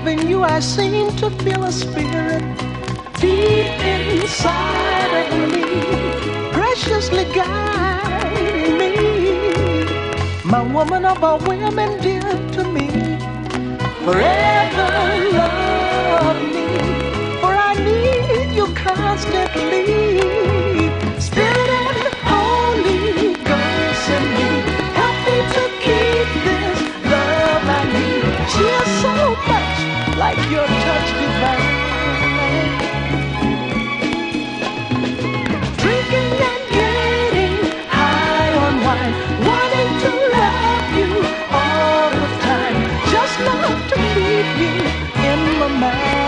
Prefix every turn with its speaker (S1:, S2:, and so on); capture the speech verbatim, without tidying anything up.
S1: loving you, I seem to feel a spirit deep inside of me, preciously guiding me. My woman of all women, dear to me, forever love me, for I need you constantly. Spirit and Holy Ghost in me, help me to keep this love I need. She is so much like your touch divine. Drinking and getting high on wine, wanting to love you all the time, just love to keep you in my mind.